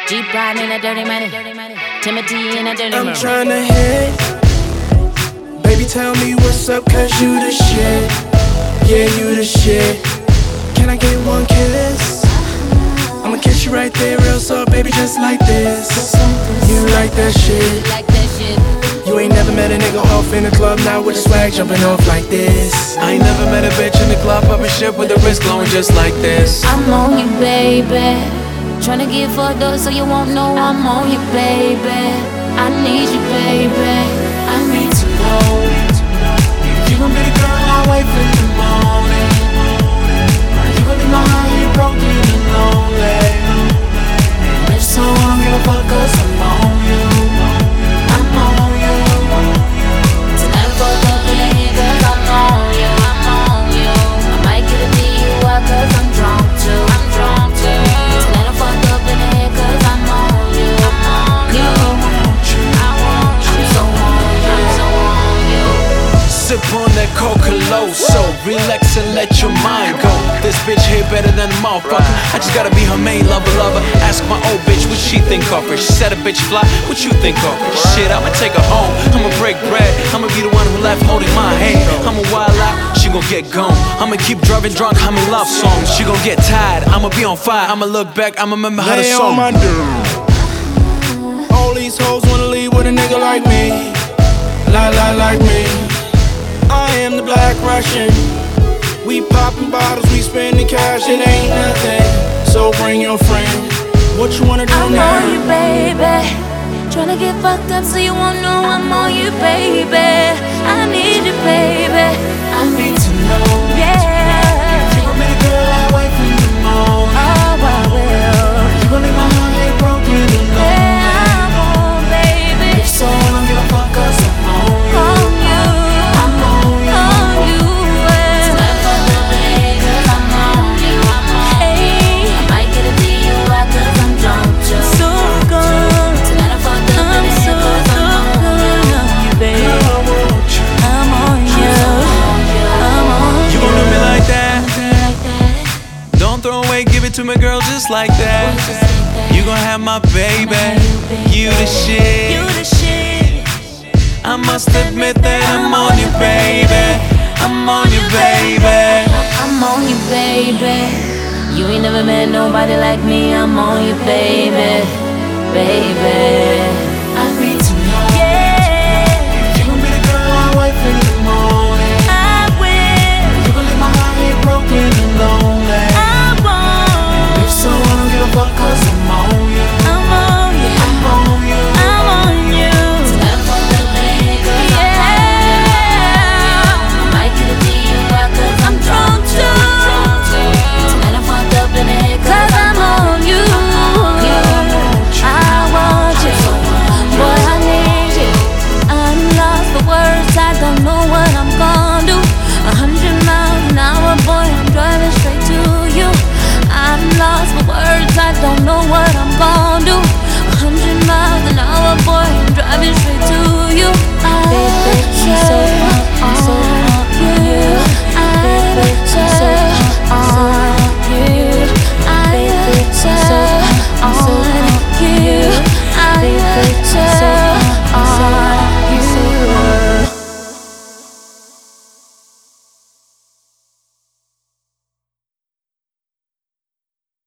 G-Prod in a dirty money. Timothy in a dirty money. I'm tryna hit. Baby, tell me what's up, cause you the shit. Yeah, you the shit. Can I get one kiss? I'ma kiss you right there, real soft, baby, just like this. You like that shit. You ain't never met a nigga off in the club, now with the swag jumping off like this. I ain't never met a bitch in the club popping shit with the wrist glowing just like this. I'm on you, baby. Tryna get fucked up so you won't know I'm on you, baby. I need you, baby. I need to know. You gon' be the girl I wait for in the morning. You gon' be my heart, you broken and lonely. And if so, I don't give a fuck, cause I'm on you. I'm on you. Tonight fuck up in the head cause I'm on you. I'm on you. I might get a DUI cause I'm drunk too. I'm drunk too. Tonight I'm fucked up in the head cause I'm on you. I'm on you. I want you. I'm so on you. I'm so on you. Sip on that Coca-Loso, relax and let your mind go. This bitch here better than a motherfucker. I just gotta be her main lover. Ask my old bitch what she think of her. She said a bitch fly, what you think of her? Shit, I'ma take her home, I'ma break bread, I'ma be the one who left holding my hand. I'ma wild out, she gon' get gone. I'ma keep driving drunk, humming love songs. She gon' get tired, I'ma be on fire. I'ma look back, I'ma remember how the Lay song. on my dude. All these hoes wanna leave with a nigga like me. Like me. I am the Black Russian. We poppin' bottles, we spending cash, it ain't nothing. So bring your friend. What you wanna do I'm now? on you, baby. Tryna get fucked up so you won't know I'm on you, baby. I need you, baby. I need to know. Yeah. You gon' be the girl I wait for in the morning. Oh, I will. You gon' leave my heart like broken and lonely. Yeah, I'm on, baby. If so, I don't give a fuck, cause I'm on you. On you. I'm on you. On you. Tonight fucked up in the head cause I'm on you. I'm on you. I might get a DUI cause I'm drunk too. So gone. Tonight I'm fucked up in the head cause I'm on you, baby. Girl, I want you. I'm on you. I'm on you. You gon' do me like that? Don't throw away, give it to me, girl, just like that. You gon' have my baby. You the shit. You the shit. I must admit that I'm on you, baby. I'm on you, baby. I'm on you, baby. You ain't never met nobody like me. I'm on you, baby. Baby.